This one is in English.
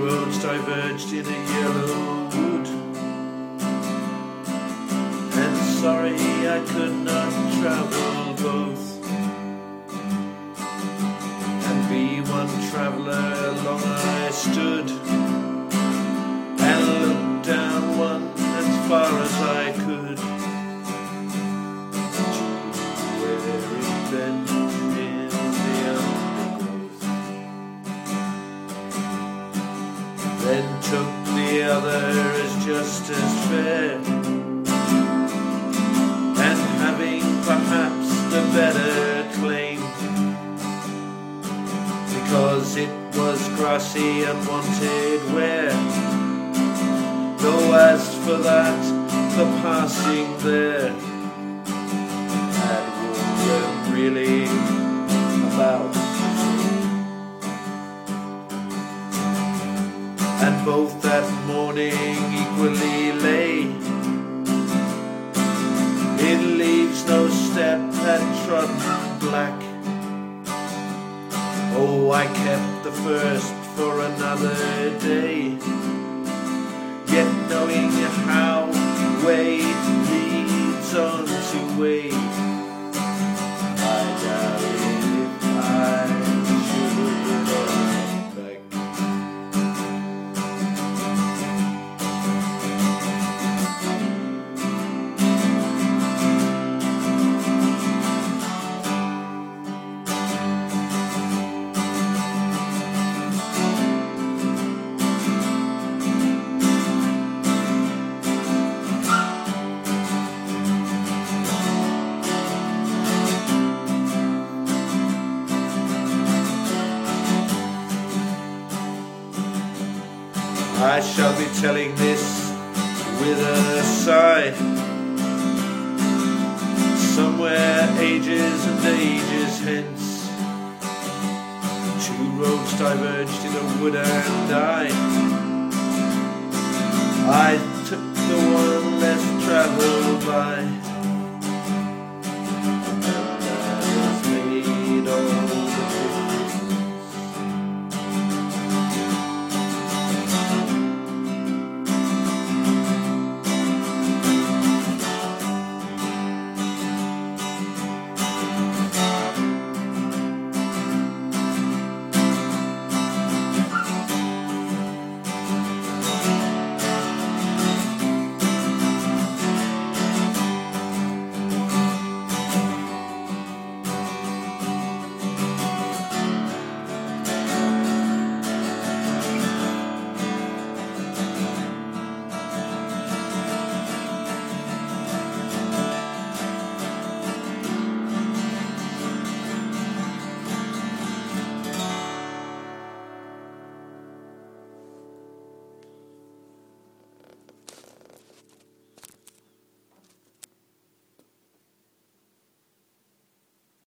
roads diverged in a yellow wood, and sorry I could not travel both, and be one traveller. Long I stood and looked down one as far as I could, to where it bent in the undergrowth. Then took the other as just as fair, and having perhaps the better claim, because it was grassy and wanted wear. Though as for that, the passing there weren't really about the same. And both that morning equally lay in leaves no step had trodden black. Oh, I kept the first for another day, yet knowing how way leads on to way, I doubt if I should look back. I shall be telling this with a sigh, somewhere ages and ages hence. Two roads diverged in a wood and I took the one less travelled by, and that was made of